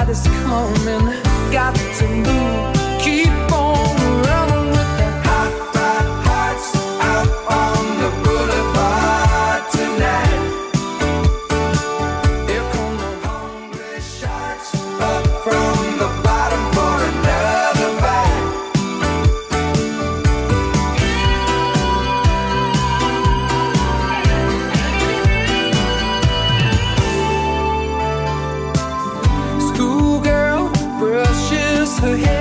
tide is coming, got to move, keep on running with the hot, hot hearts out on the boulevard tonight. Here come the hungry sharks up from the bottom for another bite. Schoolgirl brushes her hair